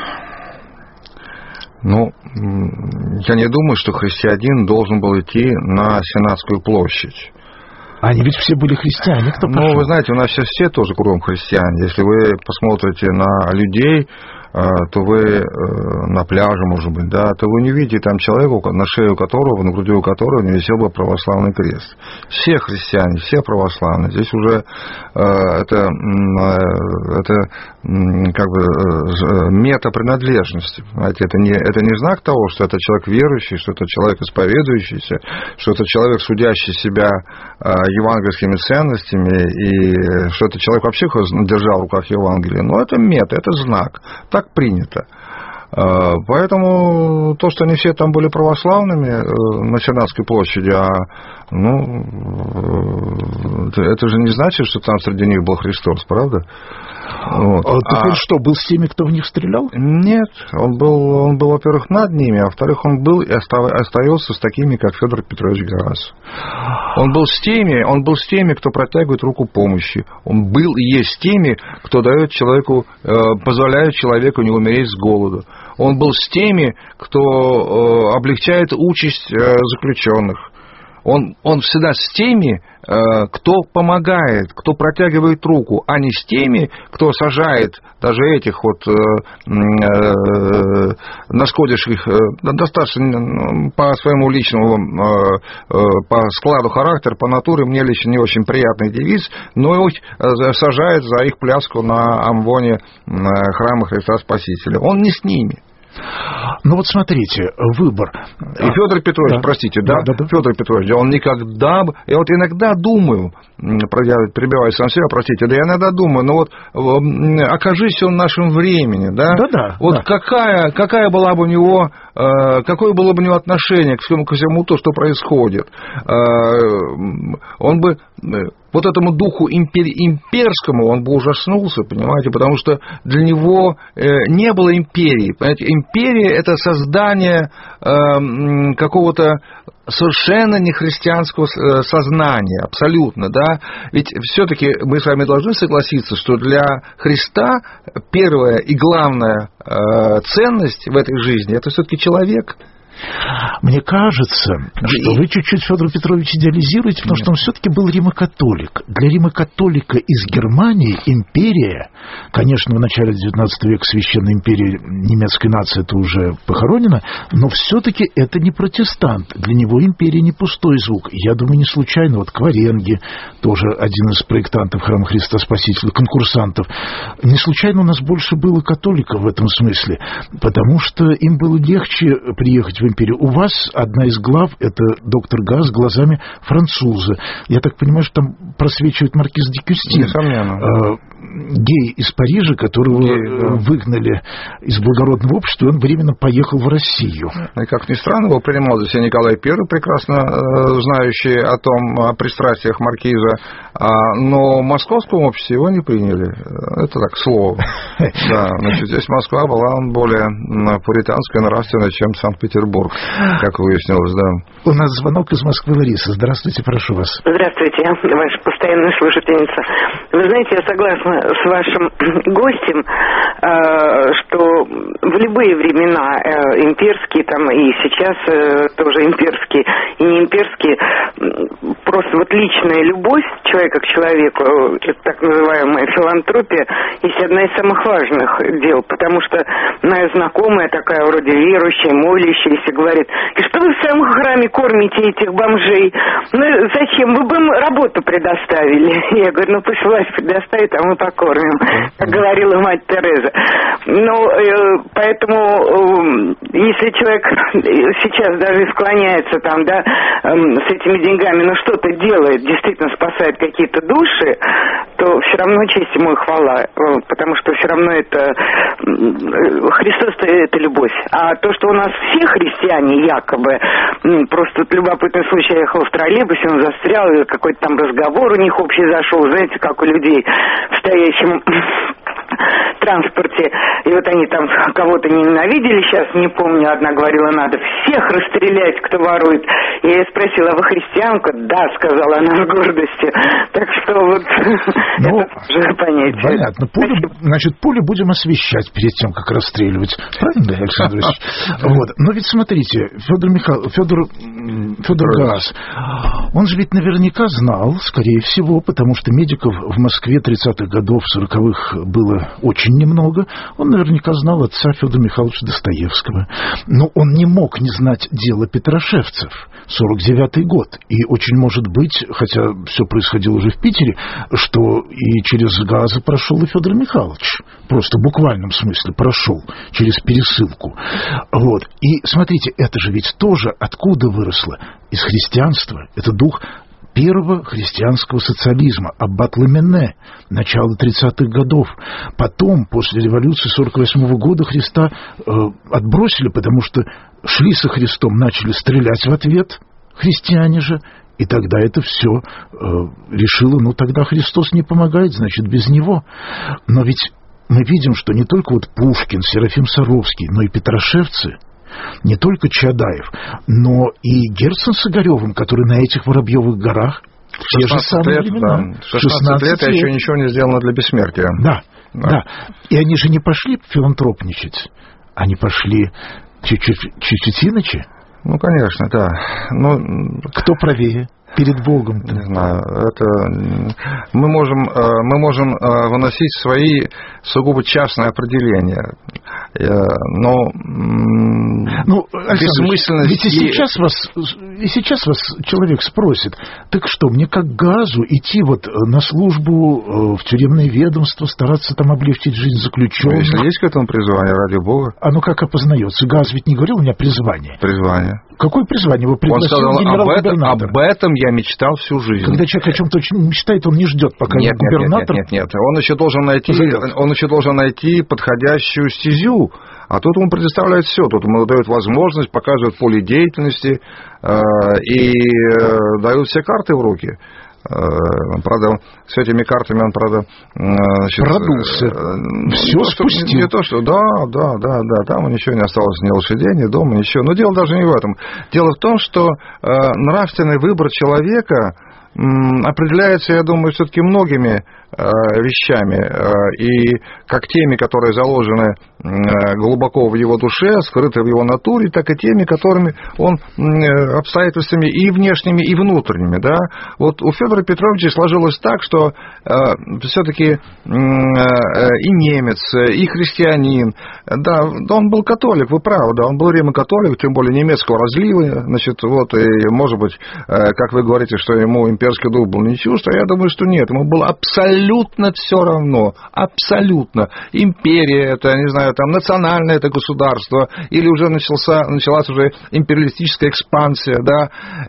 Ну, я не думаю, что христианин должен был идти на Сенатскую площадь. Они ведь все были христиане, кто пошел? Ну, вы знаете, у нас сейчас все тоже кругом христиане. Если вы посмотрите на людей, то вы на пляже, может быть, да, то вы не видите там человека, на шею которого, на груди у которого не висел бы православный крест. Все христиане, все православные. Здесь уже это, это как бы мета-принадлежность. Знаете, это не, это не знак того, что это человек верующий, что это человек исповедующийся, что это человек, судящий себя евангельскими ценностями, и что это человек вообще держал в руках Евангелие. Но это мета, это знак. Так принято. Поэтому то, что они все там были православными на Сенатской площади, а, ну, это же не значит, что там среди них был Христос, правда? Вот. А теперь а... что, был с теми, кто в них стрелял? Нет, он был, он был, во-первых, над ними, а во-вторых, он был и остается с такими, как Федор Петрович Гааз. Он был с теми, он был с теми, кто протягивает руку помощи. Он был и есть с теми, кто дает человеку, позволяет человеку не умереть с голоду. Он был с теми, кто облегчает участь заключенных. Он, он всегда с теми, кто помогает, кто протягивает руку, а не с теми, кто сажает даже этих вот нашкодивших, достаточно по своему личному, по складу характера, по натуре, мне лично не очень приятный девиз, но их сажает за их пляску на амвоне храма Христа Спасителя. Он не с ними. Ну вот смотрите, выбор. И Федор Петрович, да. простите, да, да, да, да. Федор Петрович, он никогда... Я вот иногда думаю, я перебиваю сам себя, простите, да я иногда думаю, ну вот окажись он в нашем времени, да? Да, да. Вот да. Какая, какая была бы у него... Какое было бы у него отношение к всему, ко всему то, что происходит? Он бы... вот этому духу импери- имперскому он бы ужаснулся, понимаете, потому что для него не было империи. Понимаете, империя – это создание какого-то совершенно нехристианского сознания, абсолютно, да, ведь все-таки мы с вами должны согласиться, что для Христа первая и главная ценность в этой жизни – это все-таки человек. Мне кажется, что вы чуть-чуть Федора Петровича идеализируете, потому что он все-таки был римокатолик. Для римокатолика из Германии империя, конечно, в начале девятнадцатого века священная империя немецкой нации это уже похоронено, но все-таки это не протестант. Для него империя не пустой звук. Я думаю, не случайно. Вот Кваренги, тоже один из проектантов храма Христа Спасителя, конкурсантов. Не случайно у нас больше было католиков в этом смысле, потому что им было легче приехать в империю. У вас одна из глав – это доктор Газ с глазами француза. Я так понимаю, что там просвечивает маркиз де Кюстин. Несомненно. Гей из Парижа, которого Гей, да. выгнали из благородного общества, и он временно поехал в Россию. И, как ни странно, его принимал за себя Николай Первый, прекрасно знающий о том, о пристрастиях маркиза, но в московском обществе его не приняли. Это так, слово. Да, значит, здесь Москва была более пуританская, нравственная, чем Санкт-Петербург, как выяснилось, да. У нас звонок из Москвы. Лариса, здравствуйте, прошу вас. Здравствуйте, ваша постоянная слушательница. Вы знаете, я согласна с вашим гостем, что в любые времена имперские, там и сейчас тоже имперские, и не имперские, просто вот личная любовь человека к человеку, так называемая филантропия, есть одна из самых важных дел, потому что моя знакомая такая, вроде верующая, молящаяся, говорит: и что вы в своем храме кормите этих бомжей? Ну, зачем? Вы бы им работу предоставили. Я говорю, ну пусть власть предоставит, а мы покормим, как говорила мать Тереза. Ну, поэтому, если человек сейчас даже склоняется там, да, с этими деньгами, но что-то делает, действительно спасает какие-то души, то все равно честь ему и хвала, потому что все равно это Христос-то это любовь. А то, что у нас все христиане якобы, просто вот любопытный случай, я ехал в троллейбусе, он застрял, и какой-то там разговор у них общий зашел, знаете, как у людей в стоящем транспорте, и вот они там кого-то не ненавидели, сейчас не помню, одна говорила, надо всех расстрелять, кто ворует. И я спросила, а вы христианка? Да, сказала она с гордостью. Так что вот ну, это тоже понятие. Понятно. Пулю, значит, пулю будем освещать перед тем, как расстреливать. Правильно, Александр Ильич? Вот. Но ведь смотрите, Федор Михаил, Федор, Федор Газ, он же ведь наверняка знал, скорее всего, потому что медиков в Москве тридцатых годов, сороковых было очень немного. Он наверняка знал отца Федора Михайловича Достоевского. Но он не мог не знать дело петрошевцев. сорок девятый год. И очень может быть, хотя все происходило уже в Питере, что и через Газы прошел и Федор Михайлович. Просто в буквальном смысле прошел через пересылку. Вот. И смотрите, это же ведь тоже откуда выросло? Из христианства. Это дух первого христианского социализма, аббат Ламене, начало тридцатых годов. Потом, после революции сорок восьмого года, Христа э, отбросили, потому что шли со Христом, начали стрелять в ответ, христиане же, и тогда это все э, решило, ну тогда Христос не помогает, значит, без него. Но ведь мы видим, что не только вот Пушкин, Серафим Саровский, но и петрошевцы, не только Чадаев, но и Герцен с Огаревым, который на этих Воробьевых горах в те же самые лет, времена. Да. шестнадцать, шестнадцать лет, а еще ничего не сделано для бессмертия. Да, да, да. И они же не пошли филантропничать, они пошли чуть-чуть, чуть-чуть иначе. Ну, конечно, да. Но... Кто правее? Перед Богом. Не знаю, это мы можем, мы можем выносить свои сугубо частные определения, но ну, бессмысленность. Ведь и сейчас вас, и сейчас вас человек спросит: так что, мне как Газу идти вот на службу в тюремное ведомство, стараться там облегчить жизнь заключенных? Если есть к этому призвание, ради Бога. А ну как опознается? Газ ведь не говорил у меня призвание. Призвание. Какое призвание? Его пригласил генерал-губернатор. Об этом я мечтал всю жизнь. Когда человек о чем-то очень мечтает, он не ждет, пока нет, губернатор... Нет, нет, нет, нет. Он еще должен найти, он еще должен найти подходящую стезю. А тут ему предоставляет все. Тут ему дают возможность, показывают поле деятельности э, и э, дают все карты в руки. Правда, с этими картами он, правда, значит, продулся. Все ну, спустил. Не, не то, что... Да, да, да, да. Там ничего не осталось, ни лошадей, ни дома, ничего. Но дело даже не в этом. Дело в том, что нравственный выбор человека определяется, я думаю, все-таки многими вещами, и как теми, которые заложены глубоко в его душе, скрыты в его натуре, так и теми, которыми он обстоятельствами и внешними, и внутренними. Да? Вот у Федора Петровича сложилось так, что все-таки и немец, и христианин, да, он был католик, вы правы, да, он был римокатолик, тем более немецкого разлива, значит, вот, и, может быть, как вы говорите, что ему имперский дух был не чужд, а я думаю, что нет, ему было абсолютно Абсолютно все равно, абсолютно. Империя это, не знаю, там национальное это государство, или уже начался, началась уже империалистическая экспансия, да.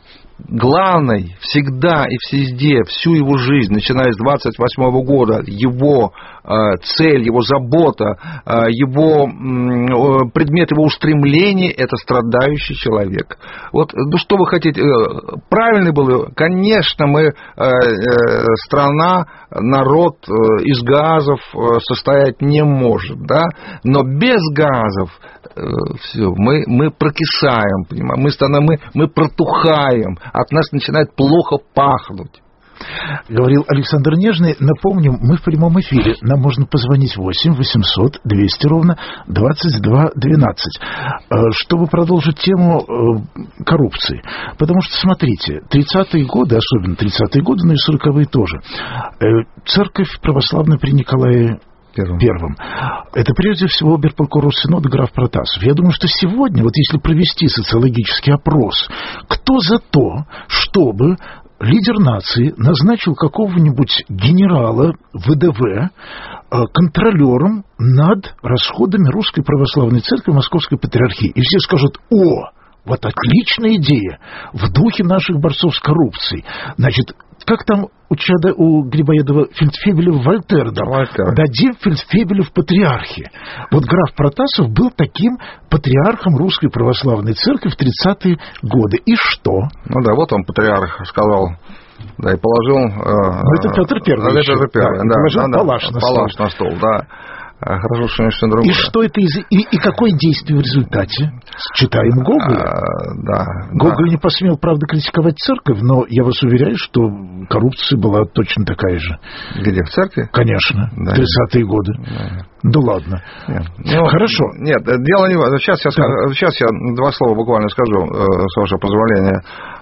Главной всегда и везде, всю его жизнь, начиная с двадцать восьмого года, его э, цель, его забота, э, его э, предмет его устремления – это страдающий человек. Вот, ну что вы хотите, э, правильный был, конечно, мы э, э, страна, народ э, из газов э, состоять не может, да, но без газов все, мы, мы прокисаем, понимаем, мы, мы, мы протухаем, от нас начинает плохо пахнуть. Говорил Александр Нежный. Напомним, мы в прямом эфире. Нам можно позвонить восемь восемьсот двести ровно двадцать два двенадцать, чтобы продолжить тему коррупции. Потому что, смотрите, тридцатые годы, особенно тридцатые годы, но и сороковые тоже, церковь православная при Николае Первым. Первым. Это прежде всего оберпрокурор Синода граф Протасов. Я думаю, что сегодня, вот если провести социологический опрос, кто за то, чтобы лидер нации назначил какого-нибудь генерала ВДВ контролером над расходами Русской Православной Церкви Московской Патриархии. И все скажут: о, вот отличная идея, в духе наших борцов с коррупцией. Значит, как там у, Чада, у Грибоедова фельдфебеля Вольтер дал? Вольтер. Дадим фельдфебелю в патриархе. Вот граф Протасов был таким патриархом Русской Православной Церкви в тридцатые годы. И что? Ну да, вот он, патриарх, сказал, да, и положил... Ну, это Петр Первый. Это Петр Первый, да. да положил да, палаш да, на палаш стол. на стол, да. Хорошо, что ничто другое. И что это из... и, и какое действие в результате? Читаем Гоголя. А, да, Гоголь да. не посмел, правда, критиковать церковь, но я вас уверяю, что коррупция была точно такая же. Где, в церкви? Конечно, да, в тридцатые годы. Да. Да ладно. Нет. Ну, хорошо. Нет, дело не в этом. Сейчас я, да. скажу, сейчас я два слова буквально скажу, с вашего позволения.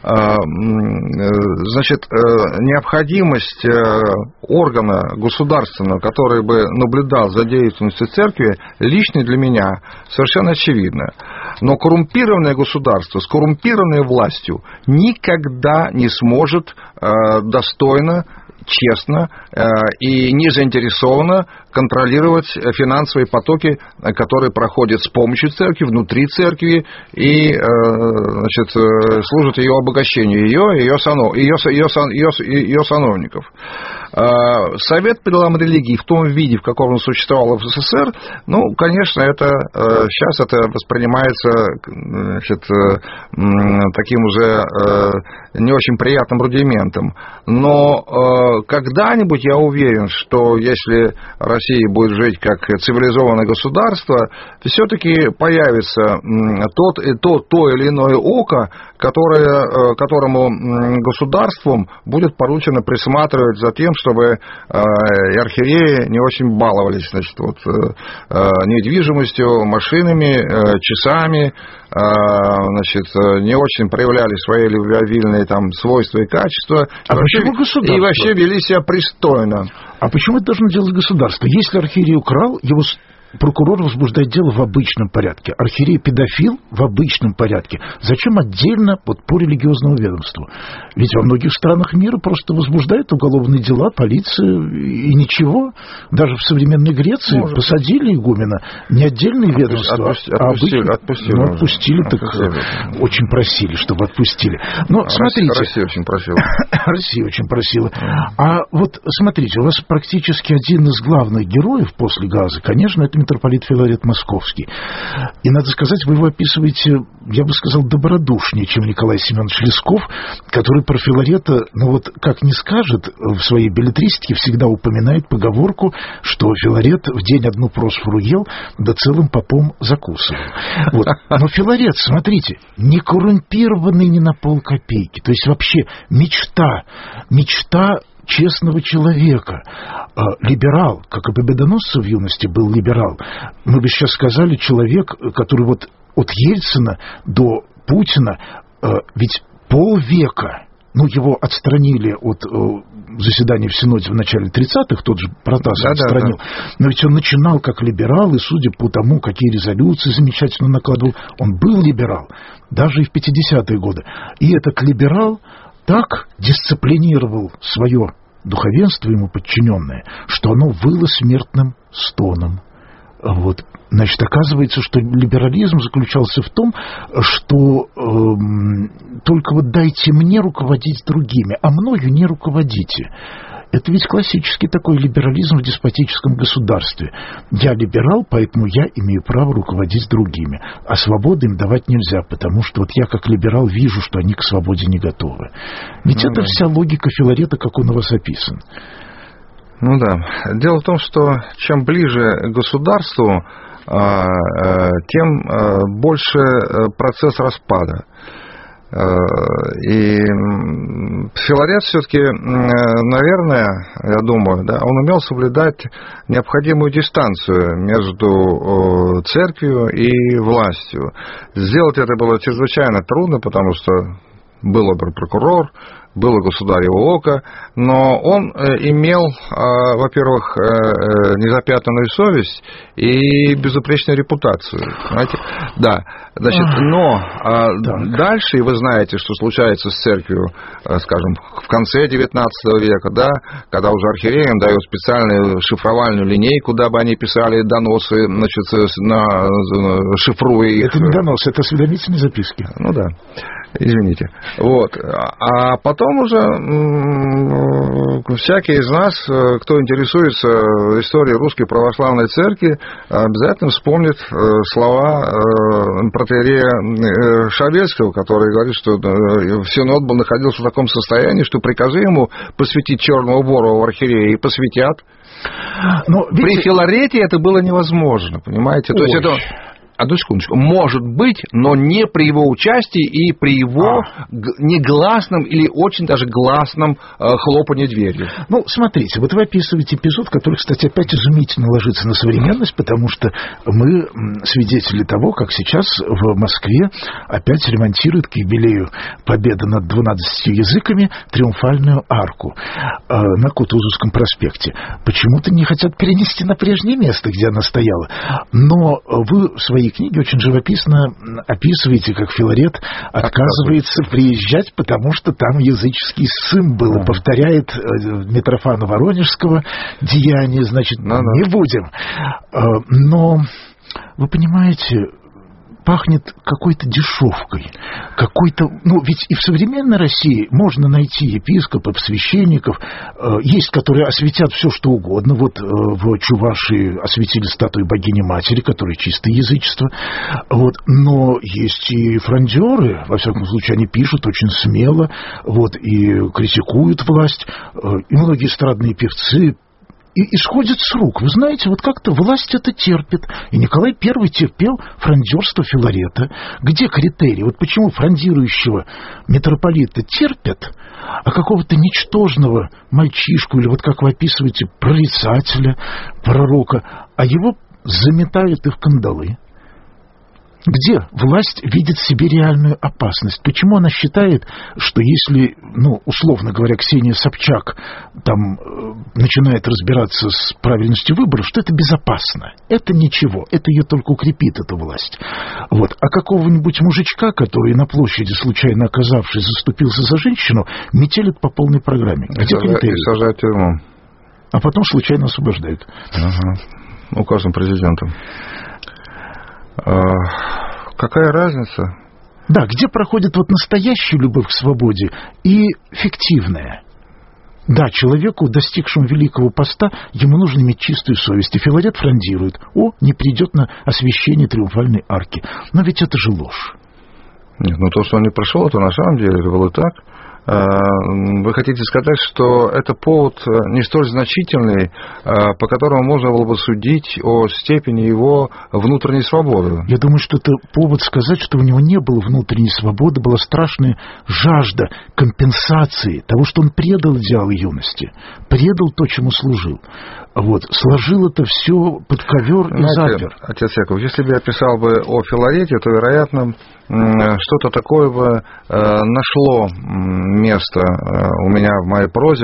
Значит, необходимость органа государственного, который бы наблюдал за деятельностью церкви, лично для меня совершенно очевидна. Но коррумпированное государство с коррумпированной властью никогда не сможет достойно, честно э, и не заинтересованно контролировать финансовые потоки, которые проходят с помощью церкви, внутри церкви и э, значит, служат ее обогащению, ее и ее, сано, ее, ее, ее, ее сановников. Э, Совет по делам религии в том виде, в каком он существовал в СССР, ну, конечно, это э, сейчас это воспринимается значит, э, таким уже э, не очень приятным рудиментом. Но э, когда-нибудь я уверен, что если Россия будет жить как цивилизованное государство, все-таки появится тот, то, то или иное око, которое, которому государством будет поручено присматривать за тем, чтобы архиереи не очень баловались, значит, вот, недвижимостью, машинами, часами, значит, не очень проявляли свои любвеобильные там свойства и качества, а и, вообще, и вообще вели себя пристойно. А почему это должно делать государство? Если архиерей украл, его прокурор возбуждает дело в обычном порядке. Архиерей педофил в обычном порядке. Зачем отдельно вот, по религиозному ведомству? Ведь во многих странах мира просто возбуждают уголовные дела, полиция, и ничего. Даже в современной Греции Может. посадили игумена. Не отдельные ведомства, отпусти, а отпустили. Отпустили, ну, отпустили так отпустили. Очень просили, чтобы отпустили. Но а смотрите. Россия очень просила. Россия очень просила. А вот смотрите, у вас практически один из главных героев после «Газа», конечно, это митрополит Филарет Московский. И, надо сказать, вы его описываете, я бы сказал, добродушнее, чем Николай Семенович Лесков, который про Филарета, ну вот как не скажет, в своей беллетристике всегда упоминает поговорку, что Филарет в день одну просфору ел, да целым попом закусывал. Вот. Но Филарет, смотрите, не коррумпированный ни на полкопейки, то есть вообще мечта, мечта честного человека, либерал, как и Победоносцев в юности был либерал. Мы бы сейчас сказали, человек, который вот от Ельцина до Путина, ведь полвека, ну, его отстранили от заседаний в Синоде в начале тридцатых, тот же Протасов да, отстранил, да, да. Но ведь он начинал как либерал, и судя по тому, какие резолюции замечательно накладывал, он был либерал, даже и в пятидесятые годы. И этот либерал так дисциплинировал свое духовенство, ему подчиненное, что оно выло смертным стоном. Вот. Значит, оказывается, что либерализм заключался в том, что э, только вот дайте мне руководить другими, а мною не руководите. Это ведь классический такой либерализм в деспотическом государстве. Я либерал, поэтому я имею право руководить другими. А свободы им давать нельзя, потому что вот я как либерал вижу, что они к свободе не готовы. Ведь ну, это да. Вся логика Филарета, как он у вас описан. Ну да. Дело в том, что чем ближе к государству, тем больше процесс распада. И Филарет все-таки, наверное, я думаю, да, он умел соблюдать необходимую дистанцию между церковью и властью. Сделать это было чрезвычайно трудно, потому что был обер-прокурор, было государево око, но он имел, во-первых, незапятнанную совесть и безупречную репутацию. Понимаете? Да. Значит, но так. Дальше, и вы знаете, что случается с церковью, скажем, в конце девятнадцатого века, да, когда уже архиереям дают специальную шифровальную линейку, дабы они писали доносы, значит, на, шифруя их. Это не доносы, это осведомительные записки. Ну да. Извините. Вот. А потом уже всякий из нас, кто интересуется историей Русской Православной Церкви, обязательно вспомнит слова протоиерея Шабельского, который говорит, что Синод был находился в таком состоянии, что прикажи ему посвятить черного Борова в архиереи, и посвятят. Но, видите... При Филарете это было невозможно, понимаете? Ой. То есть это... Одну секундочку. Может быть, но не при его участии и при его а. негласном или очень даже гласном хлопанье дверью. Ну, смотрите, вот вы описываете эпизод, который, кстати, опять изумительно ложится на современность, потому что мы свидетели того, как сейчас в Москве опять ремонтируют к юбилею победы над двенадцатью языками триумфальную арку на Кутузовском проспекте. Почему-то не хотят перенести на прежнее место, где она стояла. Но вы в своей книге очень живописно описываете, как Филарет отказывается приезжать, потому что там языческий символ, uh-huh. повторяет Митрофана Воронежского деяние, значит, uh-huh. не будем. Но, вы понимаете, пахнет какой-то дешевкой, какой-то, ну, ведь и в современной России можно найти епископов, священников, э, есть, которые осветят все, что угодно. Вот э, в Чувашии осветили статую богини-матери, которая чистое язычество. Вот. Но есть и фрондеры, во всяком случае, они пишут очень смело, вот, и критикуют власть, э, и многие эстрадные певцы и исходит с рук. Вы знаете, вот как-то власть это терпит. И Николай Первый терпел фрондерство Филарета. Где критерий? Вот почему фрондирующего митрополита терпят, а какого-то ничтожного мальчишку, или вот как вы описываете, прорицателя, пророка, а его заметают и в кандалы? Где власть видит в себе реальную опасность? Почему она считает, что если, ну, условно говоря, Ксения Собчак там э, начинает разбираться с правильностью выборов, что это безопасно? Это ничего, это ее только укрепит, эту власть. Вот. А какого-нибудь мужичка, который на площади, случайно оказавшись, заступился за женщину, метелит по полной программе. Где критерии? И сажают в тюрьму. А потом случайно освобождают. Ага. Указом президента. Какая разница? Да, где проходит вот настоящая любовь к свободе и фиктивная? Да, человеку, достигшему великого поста, ему нужно иметь чистую совесть. И Филарет фрондирует. О, не придет на освящение триумфальной арки. Но ведь это же ложь. Нет, ну то, что он не прошел, это на самом деле это было так. Вы хотите сказать, что это повод не столь значительный, по которому можно было бы судить о степени его внутренней свободы? Я думаю, что это повод сказать, что у него не было внутренней свободы, была страшная жажда компенсации того, что он предал идеалы юности, предал то, чему служил. Вот, сложил это все под ковер и запер. Отец Яков, если бы я писал бы о Филарете, то, вероятно, что-то такое бы нашло место у меня в моей прозе,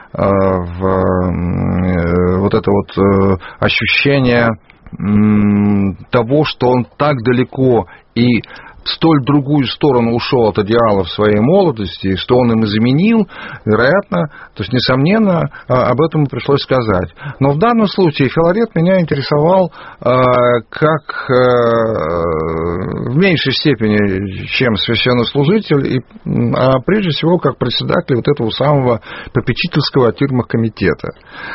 в вот это вот ощущение того, что он так далеко и в столь другую сторону ушел от идеалов своей молодости, что он им изменил, вероятно, то есть, несомненно, об этом пришлось сказать. Но в данном случае Филарет меня интересовал как в меньшей степени, чем священнослужитель, а прежде всего как председатель вот этого самого попечительского тюрьмахкомитета.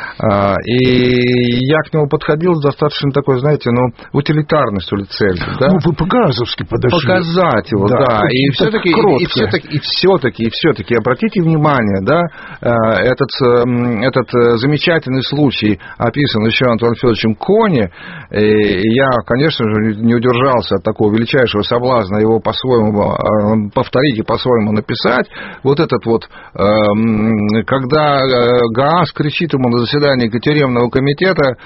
И я к нему подходил с достаточно такой, знаете, ну, утилитарностью или целью. Да? Ну, вы по-газовски подошли. Показать его, да, да. И все-таки, и все-таки, и все-таки, и все-таки, обратите внимание, да, этот, этот замечательный случай описан еще Антоном Федоровичем Кони, и я, конечно же, не удержался от такого величайшего соблазна его по-своему повторить и по-своему написать. Вот этот вот, когда Гаас кричит ему на заседании Тюремного комитета,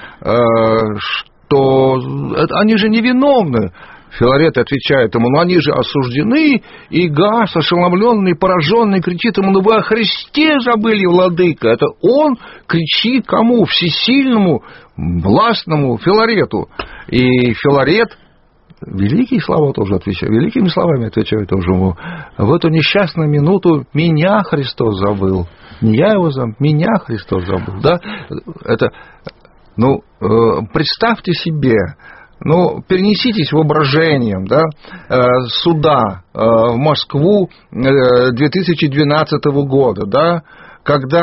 что они же невиновны. Филарет отвечает ему: ну они же осуждены, и Гаас, ошеломленный, пораженный, кричит ему: ну вы о Христе забыли, владыка. Это он кричит кому? Всесильному, властному Филарету. И Филарет, великие слова тоже отвечает, великими словами отвечает тоже ему: в эту несчастную минуту меня Христос забыл. Не я его забыл, меня Христос забыл. Да? Это, ну, представьте себе, ну, перенеситесь воображением, да, суда в Москву две тысячи двенадцатого года, да, когда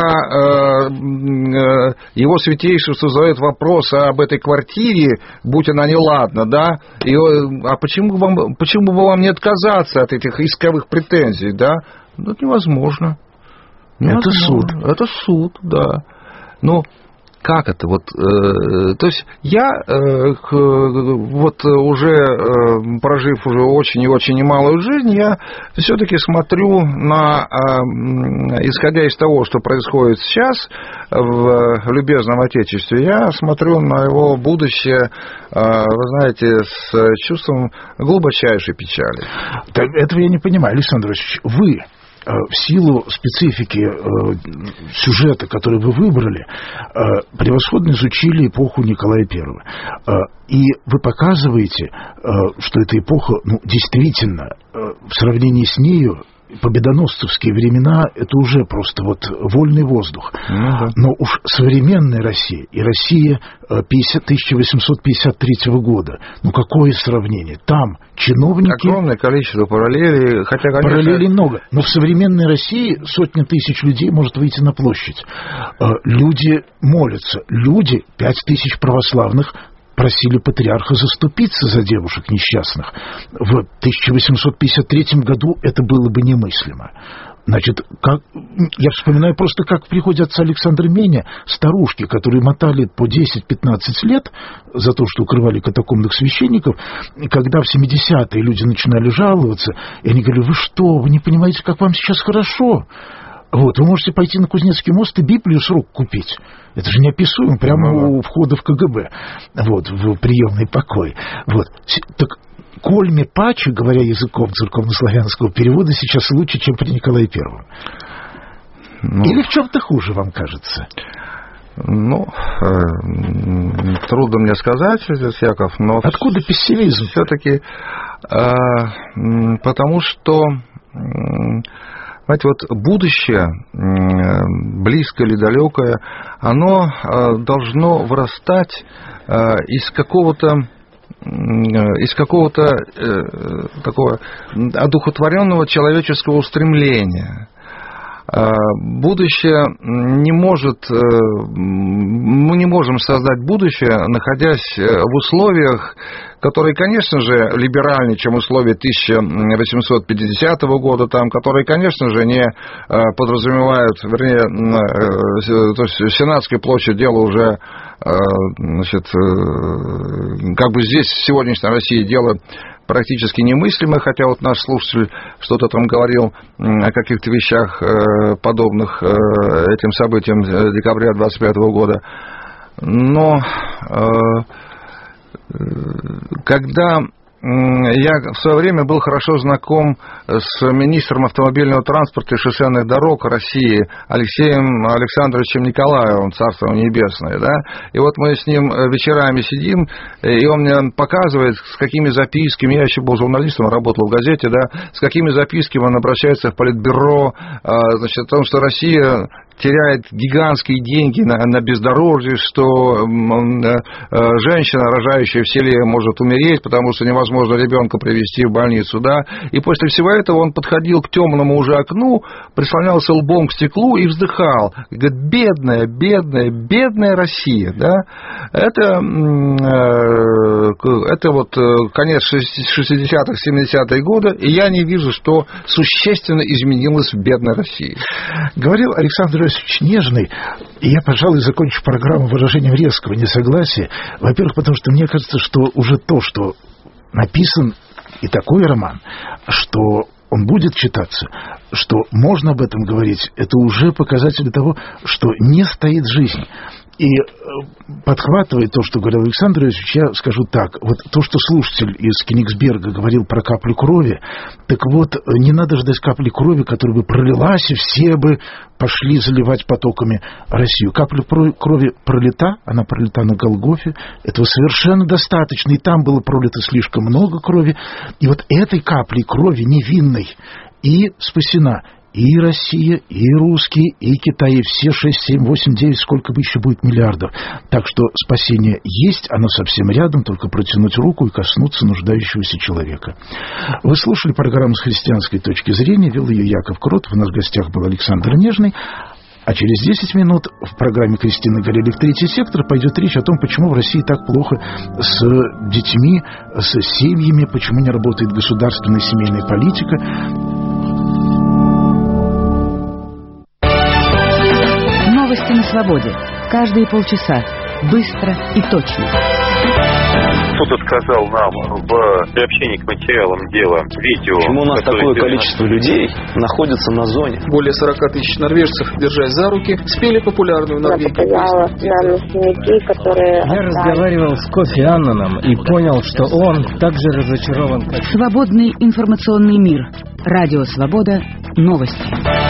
его святейшество задает вопрос об этой квартире, будь она неладна, да, и, а почему, вам, почему бы вам не отказаться от этих исковых претензий, да? Ну, это невозможно. невозможно. Это суд. Это суд, да. Ну, как это? Вот, э, то есть я э, вот уже э, прожив уже очень и очень немалую жизнь, я все-таки смотрю на, э, исходя из того, что происходит сейчас в любезном Отечестве, я смотрю на его будущее, э, вы знаете, с чувством глубочайшей печали. Так, этого я не понимаю, Александр Ильич. Вы в силу специфики э, сюжета, который вы выбрали, э, превосходно изучили эпоху Николая Первого. Э, и вы показываете, э, что эта эпоха, ну, действительно, э, в сравнении с нею, победоносцевские времена — это уже просто вот вольный воздух. Mm-hmm. Но уж современная Россия и Россия тысяча восемьсот пятьдесят третьего года, ну какое сравнение? Там чиновники... Огромное количество параллелей, хотя, конечно... Параллелей много, но в современной России сотни тысяч людей может выйти на площадь. Люди молятся, люди, пять тысяч православных, просили патриарха заступиться за девушек несчастных. В тысяча восемьсот пятьдесят третьем году это было бы немыслимо. Значит, как, я вспоминаю просто, как в приходе отца Александра Меня старушки, которые мотали по десять-пятнадцать лет за то, что укрывали катакомных священников, и когда в семидесятые люди начинали жаловаться, и они говорили: вы что, вы не понимаете, как вам сейчас хорошо? Вот, вы можете пойти на Кузнецкий мост и Библию с рук купить. Это же неописуемо, прямо ну, у входа в КГБ, вот, в приемный покой. Вот. Так Кольме Паче, говоря языком церковнославянского перевода, сейчас лучше, чем при Николае Первом. Ну, или в чем-то хуже, вам кажется? Ну, э, трудно мне сказать, здесь, Яков, но... Откуда пессимизм? Все-таки э, потому что... Э, Знаете, вот будущее, близкое или далекое, оно должно вырастать из какого-то, из какого-то такого одухотворенного человеческого устремления. Будущее не может, мы не можем создать будущее, находясь в условиях, которые, конечно же, либеральнее, чем условия тысяча восемьсот пятидесятого года, там, которые, конечно же, не подразумевают, вернее, то есть Сенатская площадь, дело уже, значит, как бы здесь, в сегодняшней России, дело практически немыслимое, хотя вот наш слушатель что-то там говорил о каких-то вещах, подобных этим событиям декабря двадцать пятого года. Но когда я в свое время был хорошо знаком с министром автомобильного транспорта и шоссейных дорог России Алексеем Александровичем Николаевым, Царство Небесное, да, и вот мы с ним вечерами сидим, и он мне показывает, с какими записками, я еще был журналистом, работал в газете, да, с какими записками он обращается в Политбюро, значит, о том, что Россия теряет гигантские деньги на, на бездорожье, что женщина, рожающая в селе, может умереть, потому что невозможно ребенка привезти в больницу, да, и после всего этого он подходил к темному уже окну, прислонялся лбом к стеклу и вздыхал, и говорит: бедная, бедная, бедная Россия, да, это, это вот конец шестидесятых, семидесятых годы, и я не вижу, что существенно изменилось в бедной России. Говорил Александр Иосифович Нежный, и я, пожалуй, закончу программу выражением резкого несогласия. Во-первых, потому что мне кажется, что уже то, что написан и такой роман, что он будет читаться, что можно об этом говорить, это уже показатель того, что не стоит жизнь. И подхватывая то, что говорил Александр Иосифович, я скажу так. Вот то, что слушатель из Кенигсберга говорил про каплю крови, так вот, не надо ждать капли крови, которая бы пролилась, и все бы пошли заливать потоками Россию. Капля крови пролита, она пролита на Голгофе. Этого совершенно достаточно, и там было пролито слишком много крови. И вот этой каплей крови невинной и спасена и Россия, и русские, и Китай, и все шесть, семь, восемь, девять, сколько бы еще будет миллиардов. Так что спасение есть, оно совсем рядом, только протянуть руку и коснуться нуждающегося человека. Вы слушали программу «С христианской точки зрения», вел ее Яков Кротов, у нас в гостях был Александр Нежный. А через десять минут в программе Кристины Горелик «Третий сектор» пойдет речь о том, почему в России так плохо с детьми, с семьями, почему не работает государственная семейная политика. Новости на свободе. Каждые полчаса. Быстро и точно. Кто-то сказал нам в приобщении к материалам дела видео... Почему у нас такое количество людей находится на зоне? Более сорок тысяч норвежцев, держась за руки, спели популярную норвегию. Я разговаривал с Кофи Аннаном и понял, что он также разочарован, как... Свободный информационный мир. Радио Свобода. Новости.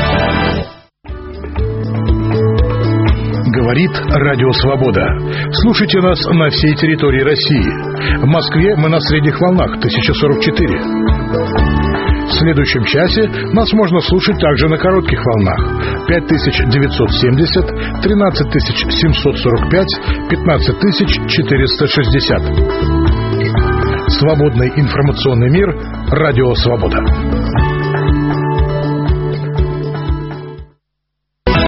Говорит Радио Свобода. Слушайте нас на всей территории России. В Москве мы на средних волнах тысяча сорок четыре. В следующем часе нас можно слушать также на коротких волнах пять тысяч девятьсот семьдесят, тринадцать тысяч семьсот сорок пять, пятнадцать тысяч четыреста шестьдесят. Свободный информационный мир. Радио Свобода.